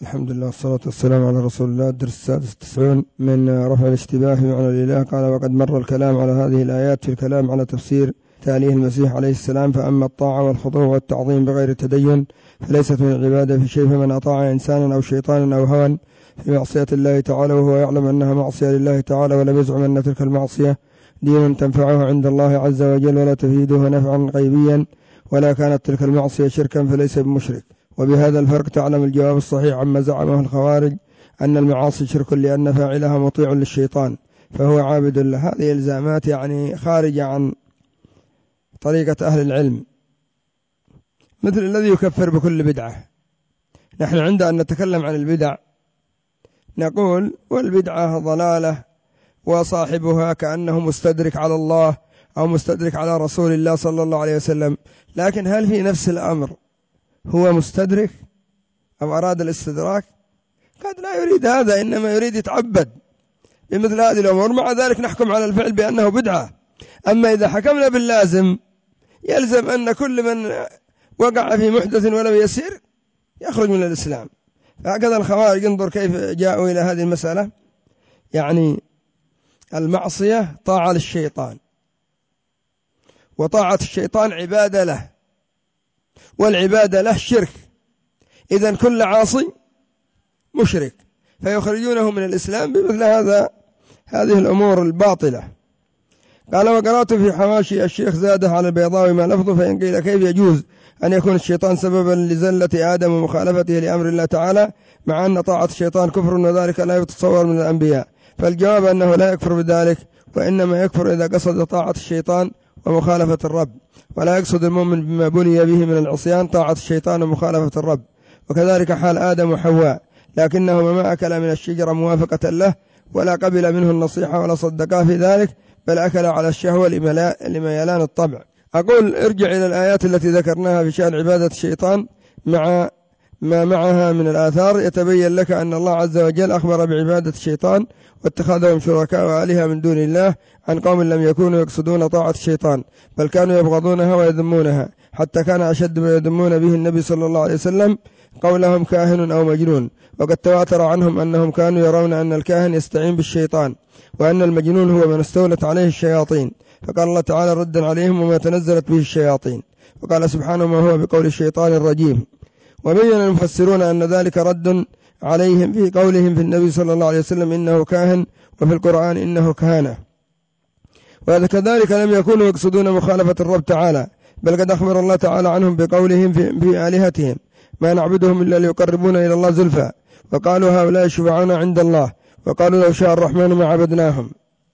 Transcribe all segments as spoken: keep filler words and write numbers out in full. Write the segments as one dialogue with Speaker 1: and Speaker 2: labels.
Speaker 1: الحمد لله والصلاة والسلام على رسول الله. الدرس السادس والتسعون من رفع الاشتباه بمعنى الإله. قال: وقد مر الكلام على هذه الآيات في الكلام على تفسير تاليه المسيح عليه السلام. فأما الطاعة والخضوع والتعظيم بغير تدين فليست من العبادة في شيء، فمن أطاع إنسانا أو شيطانا أو هوى في معصية الله تعالى وهو يعلم أنها معصية لله تعالى ولم يزعم أن تلك المعصية دين تنفعه عند الله عز وجل ولا تفيده نفعا غيبيا ولا كانت تلك المعصية شركا فليس بمشرك. وبهذا الفرق تعلم الجواب الصحيح عما زعمه الخوارج أن المعاصي شرك لأن فاعلها مطيع للشيطان فهو عابد له. هذه إلزامات يعني خارجة عن طريقة أهل العلم، مثل الذي يكفر بكل بدعة. نحن عند أن نتكلم عن البدع نقول والبدعة ضلالة وصاحبها كأنه مستدرك على الله أو مستدرك على رسول الله صلى الله عليه وسلم، لكن هل في نفس الأمر هو مستدرك أو أراد الاستدراك؟ قد لا يريد هذا، إنما يريد يتعبد بمثل هذه الأمور، مع ذلك نحكم على الفعل بأنه بدعة. أما إذا حكمنا باللازم يلزم أن كل من وقع في محدث ولم يسير يخرج من الإسلام. فهكذا الخوارج انظر كيف جاءوا إلى هذه المسألة، يعني المعصية طاعة للشيطان، وطاعة الشيطان عبادة له، والعبادة له شرك، إذن كل عاصي مشرك، فيخرجونه من الإسلام بمثل هذا هذه الأمور الباطلة. قال: وقرأت في حواشي الشيخ زاده على البيضاوي ما لفظه، فإن قيل كيف يجوز أن يكون الشيطان سببا لزلة آدم ومخالفته لأمر الله تعالى مع أن طاعة الشيطان كفر وذلك لا يتصور من الأنبياء؟ فالجواب أنه لا يكفر بذلك، وإنما يكفر إذا قصد طاعة الشيطان ومخالفة الرب، ولا يقصد المؤمن بما بني به من العصيان طاعة الشيطان ومخالفة الرب. وكذلك حال آدم وحواء، لكنهما ما أكل من الشجرة موافقة له ولا قبل منه النصيحة ولا صدقاه في ذلك، بل أكل على الشهوة لميلان الطبع. أقول ارجع إلى الآيات التي ذكرناها في شأن عبادة الشيطان مع ما معها من الآثار، يتبين لك أن الله عز وجل أخبر بعبادة الشيطان واتخاذهم شركاء وآلهة من دون الله عن قوم لم يكونوا يقصدون طاعة الشيطان، بل كانوا يبغضونها ويذمونها، حتى كان أشد ما يذمون به النبي صلى الله عليه وسلم قولهم كاهن أو مجنون. وقد تواتر عنهم أنهم كانوا يرون أن الكاهن يستعين بالشيطان، وأن المجنون هو من استولت عليه الشياطين. فقال الله تعالى ردا عليهم: وما تنزلت به الشياطين. وقال سبحانه: ما هو بقول الشيطان الرجيم. وبين المفسرون أن ذلك رد عليهم في قولهم في النبي صلى الله عليه وسلم إنه كاهن، وفي القرآن إنه كهانة. وكذلك لم يكونوا يقصدون مخالفة الرب تعالى، بل قد أخبر الله تعالى عنهم بقولهم في, في آلهتهم: ما نعبدهم إلا ليقربونا إلى الله زلفى. وقالوا هؤلاء شفعاؤنا عند الله، وقالوا لو شاء الرحمن ما عبدناهم.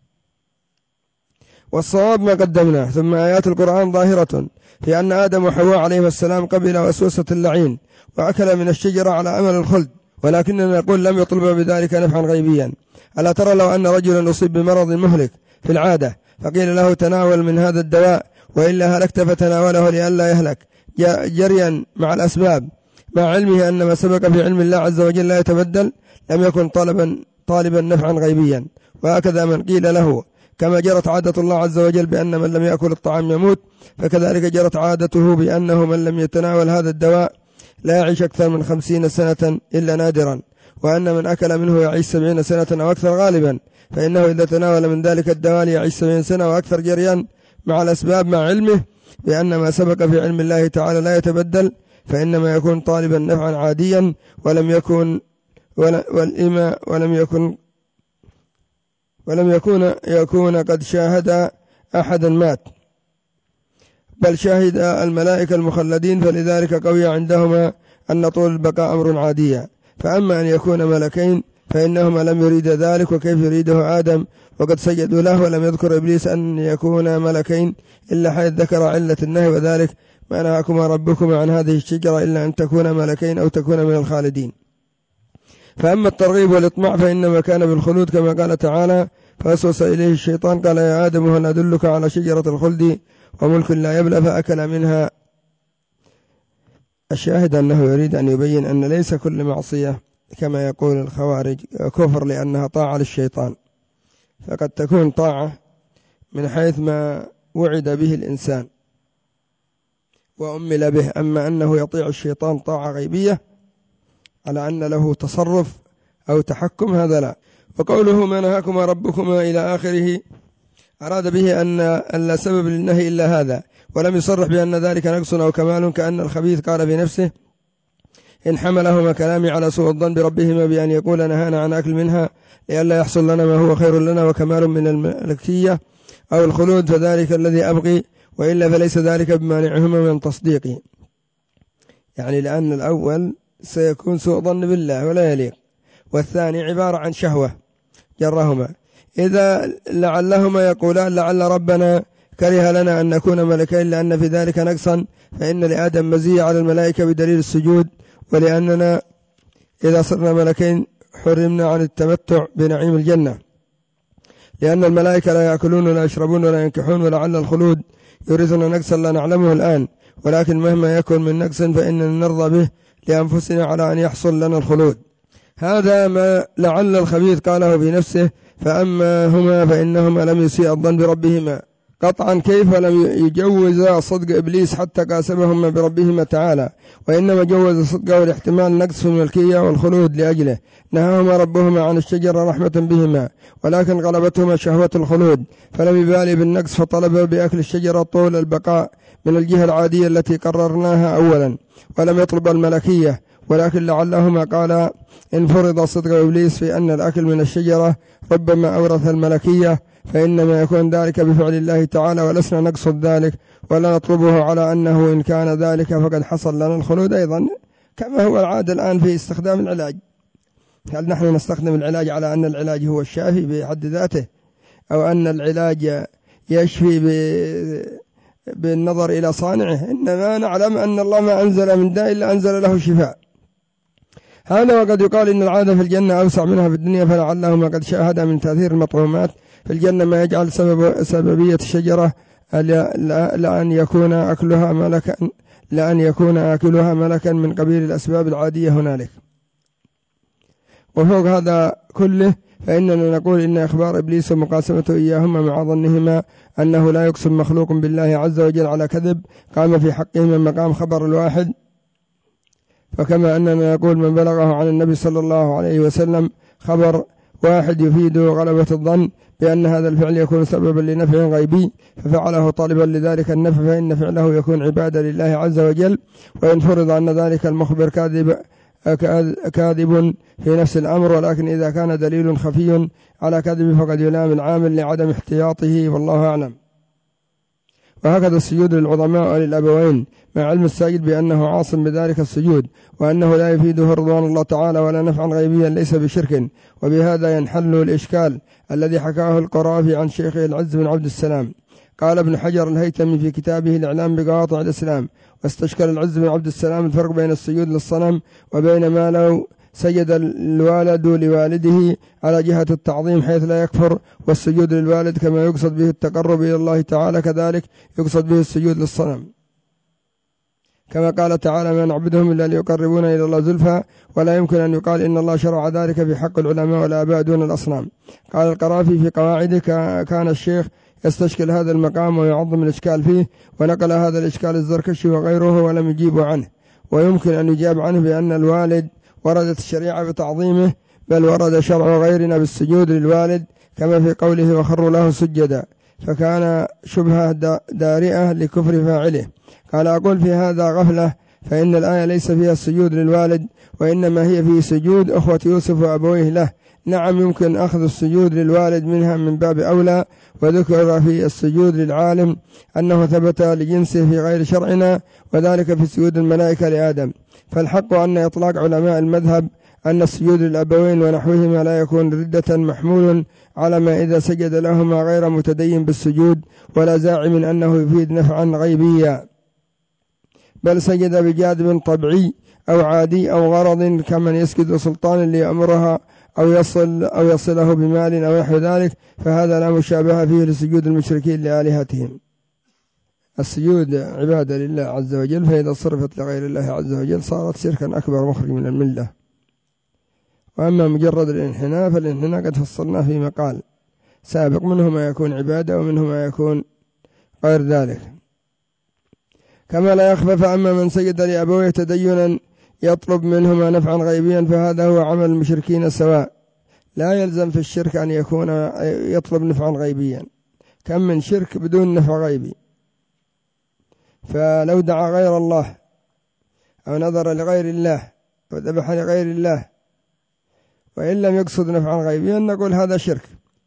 Speaker 1: والصواب ما قدمناه. ثم آيات القرآن ظاهرة في أن آدم وحواء عليهم السلام قبل وسوسة اللعين وأكل من الشجرة على أمل الخلد، ولكننا نقول لم يطلب بذلك نفعا غيبيا. ألا ترى لو أن رجلا أصيب بمرض مهلك في العادة فقيل له تناول من هذا الدواء وإلا هلكت فتناوله لئلا يهلك جريا مع الأسباب، مع علمه أن ما سبق في علم الله عز وجل لا يتبدل، لم يكن طالبا طالبا نفعا غيبيا. وهكذا من قيل له كما جرت عادة الله عز وجل بأن من لم يأكل الطعام يموت، فكذلك جرت عادته بأنه من لم يتناول هذا الدواء لا يعيش أكثر من خمسين سنة إلا نادرا، وأن من أكل منه يعيش سبعين سنة أو أكثر غالبا، فإنه إذا تناول من ذلك الدواء يعيش سبعين سنة وأكثر جريا مع الأسباب، مع علمه بأن ما سبق في علم الله تعالى لا يتبدل، فإنما يكون طالبا نفعا عاديا ولم يكن ولم يكن ولم يكون يكون قد شاهد أحدا مات، بل شاهد الملائكة المخلدين، فلذلك قوي عندهما أن طول البقاء أمر عاديا. فأما أن يكون ملكين فإنهما لم يريد ذلك، وكيف يريده آدم وقد سجدوا له، ولم يذكر إبليس أن يكون ملكين إلا حيث ذكر علة النهي، وذلك ما نهاكما ربكما عن هذه الشجرة إلا أن تكون ملكين أو تكون من الخالدين. فأما الترغيب والإطماع فإنما كان بالخلود كما قال تعالى: فوسوس إليه الشيطان قال يا آدم هل أدلك على شجرة الخلد وملك لا يبلى فأكل منها. الشاهد أنه يريد أن يبين أن ليس كل معصية كما يقول الخوارج كفر لأنها طاعة للشيطان، فقد تكون طاعة من حيث ما وعد به الإنسان وأمل به. أما أنه يطيع الشيطان طاعة غيبية على أن له تصرف أو تحكم، هذا لا. وقوله ما نهاكما ربكما إلى آخره أراد به أن لا سبب للنهي إلا هذا، ولم يصرح بأن ذلك نقص أو كمال، كأن الخبيث قال بنفسه إن حملهما كلامي على سوء الظن بربهما بأن يقول نهانا عن أكل منها لئلا يحصل لنا ما هو خير لنا وكمال من الملكية أو الخلود فذلك الذي أبغي، وإلا فليس ذلك بمانعهما من تصديقه. يعني لأن الأول سيكون سوء ظن بالله ولا يليق، والثاني عبارة عن شهوة جرهما. إذا لعلهما يقولان لعل ربنا كره لنا أن نكون ملكين لأن في ذلك نقصا، فإن لآدم مزية على الملائكة بدليل السجود، ولأننا إذا صرنا ملكين حرمنا عن التمتع بنعيم الجنة، لأن الملائكة لا يأكلون ولا يشربون ولا ينكحون، ولعل الخلود يورثنا نقصا لا نعلمه الآن، ولكن مهما يكن من نقص فإننا نرضى به لأنفسنا على أن يحصل لنا الخلود. هذا ما لعل الخبيث قاله بنفسه. فأما هما فإنهما لم يسيء الظن بربهما قطعا، كيف لم يجوز صدق إبليس حتى قاسمهما بربهما تعالى، وإنما جوز صدقه الاحتمال نقص الملكية والخلود لأجله نهاهما ربهما عن الشجرة رحمة بهما، ولكن غلبتهما شهوة الخلود فلم يبالي بالنقص فطلب بأكل الشجرة طول البقاء من الجهة العادية التي قررناها أولا، ولم يطلب الملكية. ولكن لعلهما قال إن فرض صدق إبليس في أن الأكل من الشجرة ربما أورث الملكية فإنما يكون ذلك بفعل الله تعالى، ولسنا نقصد ذلك ولا نطلبه على أنه إن كان ذلك فقد حصل لنا الخلود أيضا، كما هو العادة الآن في استخدام العلاج. هل نحن نستخدم العلاج على أن العلاج هو الشافي بحد ذاته، أو أن العلاج يشفي بالنظر إلى صانعه؟ إنما نعلم أن الله ما أنزل من داء إلا أنزل له شفاء. هذا وقد يقال إن العادة في الجنة أوسع منها في الدنيا، فلعلهما قد شاهد من تأثير المطعومات في الجنة ما يجعل سبب سببية الشجرة لأن يكون أكلها ملكا لأن يكون آكلها ملكا من قبيل الأسباب العادية هنالك. وفوق هذا كله فإننا نقول إن إخبار إبليس ومقاسمته إياهما مع ظنهما أنه لا يقسم مخلوق بالله عز وجل على كذب قام في حقهما مقام خبر الواحد. فكما أننا نقول من بلغه عن النبي صلى الله عليه وسلم خبر واحد يفيد غلبة الظن بأن هذا الفعل يكون سببا لنفع غيبي ففعله طالبا لذلك النفع، فإن فعله يكون عبادة لله عز وجل. وإن فرض أن ذلك المخبر كاذب كاذب في نفس الأمر، ولكن إذا كان دليل خفي على كذب فقد يلام العامل لعدم احتياطه، والله أعلم. وهكذا السجود للعظماء وللأبوين مع علم الساجد بأنه عاصم بذلك السجود، وأنه لا يفيده رضوان الله تعالى ولا نفعا غيبيا ليس بشرك. وبهذا ينحل الإشكال الذي حكاه القرافي عن شيخه العز بن عبد السلام. قال ابن حجر الهيثمي في كتابه الإعلام بقواطع الإسلام: واستشكل العز بن عبد السلام الفرق بين السجود للصنم وبين ما لو سجد الوالد لوالده على جهة التعظيم حيث لا يكفر، والسجود للوالد كما يقصد به التقرب إلى الله تعالى كذلك يقصد به السجود للصنم، كما قال تعالى: ما نعبدهم إلا ليقربونا إلى الله زلفى. ولا يمكن أن يقال إن الله شرع ذلك في حق العلماء والآباء دون الأصنام. قال القرافي في قواعده: كان الشيخ يستشكل هذا المقام ويعظم الإشكال فيه، ونقل هذا الإشكال الزركشي وغيره ولم يجيب عنه. ويمكن أن يجاب عنه بأن الوالد وردت الشريعة بتعظيمه، بل ورد شرع غيرنا بالسجود للوالد كما في قوله: وخروا له سجدا، فكان شبهة دارئة لكفر فاعله. قال: أقول في هذا غفلة، فإن الآية ليس فيها السجود للوالد، وإنما هي في سجود أخوة يوسف وأبويه له. نعم يمكن أخذ السجود للوالد منها من باب أولى. وذكر في السجود للعالم أنه ثبت لجنسه في غير شرعنا، وذلك في سجود الملائكة لآدم. فالحق أن إطلاق علماء المذهب أن السجود للأبوين ونحوهما لا يكون ردة محمول على ما إذا سجد لهما غير متدين بالسجود ولا زاعم أنه يفيد نفعا غيبيا، بل سجد بجاذب طبيعي أو عادي أو غرض كمن يسجد سلطان ليأمرها أو يصل أو يصله بمال أو نحو ذلك، فهذا لا مشابه فيه لسجود المشركين لآلهتهم. السجود عبادة لله عز وجل، فإذا صرفت لغير الله عز وجل صارت شركا أكبر مخرج من الملة. وأما مجرد الانحناء فالانحناء قد فصلناه في مقال سابق، منه ما يكون عبادة ومنه ما يكون غير ذلك. كما لا يخفى فأما من سجد لأبويه تدينا يطلب منهما نفعا غيبيا فهذا هو عمل المشركين سواء، لا يلزم في الشرك أن يكون يطلب نفعا غيبيا، كم من شرك بدون نفع غيبي. فلو دعا غير الله أو نظر لغير الله وذبح لغير الله وإن لم يقصد نفعا غيبيا نقول هذا شرك.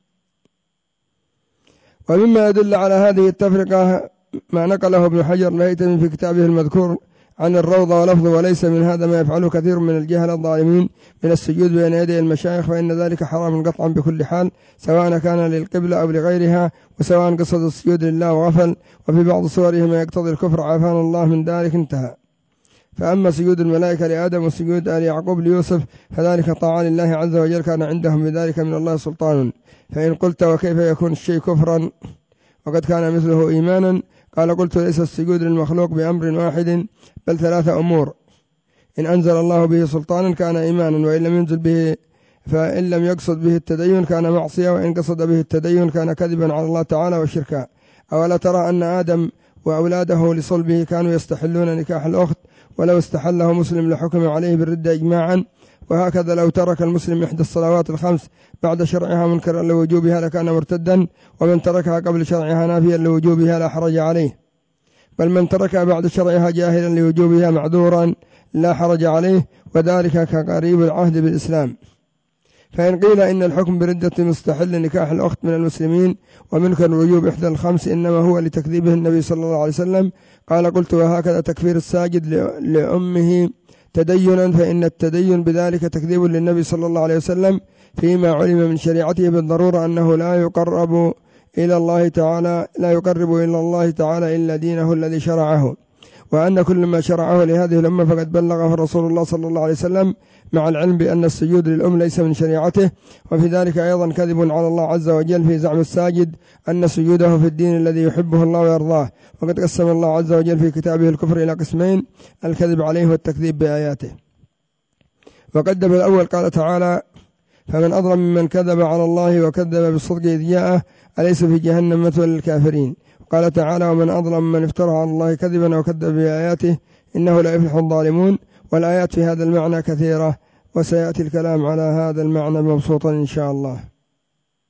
Speaker 1: ومما يدل على هذه التفرقة ما نقله ابن حجر الهيثمي في كتابه المذكور عن الروضة ولفظه: وليس من هذا ما يفعله كثير من الجهل الظالمين من السجود بين يدي المشايخ، فإن ذلك حرام قطعا بكل حال، سواء كان للقبلة أو لغيرها، وسواء قصد السجود لله وغفل، وفي بعض صوره ما يقتضي الكفر عافانا الله من ذلك. انتهى. فأما سجود الملائكة لآدم وسجود آل يعقوب ليوسف فذلك طاعة لله عز وجل، كان عندهم بذلك من الله سلطان. فإن قلت وكيف يكون الشيء كفرا وقد كان مثله إيمانا؟ قال: قلت: ليس السجود للمخلوق بأمر واحد بل ثلاثة أمور: إن أنزل الله به سلطانا كان إيمانا، وإن لم ينزل به فإن لم يقصد به التدين كان معصية، وإن قصد به التدين كان كذبا على الله تعالى وشركا. أولا ترى أن آدم وأولاده لصلبه كانوا يستحلون نكاح الأخت، ولو استحله مسلم لحكم عليه بالردة إجماعا. وهكذا لو ترك المسلم إحدى الصلوات الخمس بعد شرعها منكرا لوجوبها لكان مرتدا، ومن تركها قبل شرعها نافيا لوجوبها لا حرج عليه، بل من تركها بعد شرعها جاهلا لوجوبها معذورا لا حرج عليه، وذلك كقريب العهد بالإسلام. فإن قيل إن الحكم بردة مستحل نكاح الأخت من المسلمين ومنكر وجوب إحدى الخمس إنما هو لتكذيبه النبي صلى الله عليه وسلم. قال: قلت: وهكذا تكفير الساجد لأمه تدينا، فإن التدين بذلك تكذيب للنبي صلى الله عليه وسلم فيما علم من شريعته بالضرورة أنه لا يقرب إلى الله تعالى لا يقرب إلى الله تعالى إلا دينه الذي شرعه، وأن كل ما شرعه لهذه الأمة فقد بلغه رسول الله صلى الله عليه وسلم، مع العلم بأن السجود للأم ليس من شريعته. وفي ذلك أيضا كذب على الله عز وجل في زعم الساجد أن سجوده في الدين الذي يحبه الله ويرضاه، وقد قسم الله عز وجل في كتابه الكفر إلى قسمين: الكذب عليه والتكذيب بآياته. وقدم الأول قال تعالى: فمن أظلم ممن كذب على الله وكذب بالصدق إذ جاءه أليس في جهنم مثوى للكافرين. قال تعالى: ومن أظلم من افترى على الله كذبا وكذب بآياته إنه لا يفلح الظالمون. والآيات في هذا المعنى كثيرة، وسيأتي الكلام على هذا المعنى مبسوطا إن شاء الله.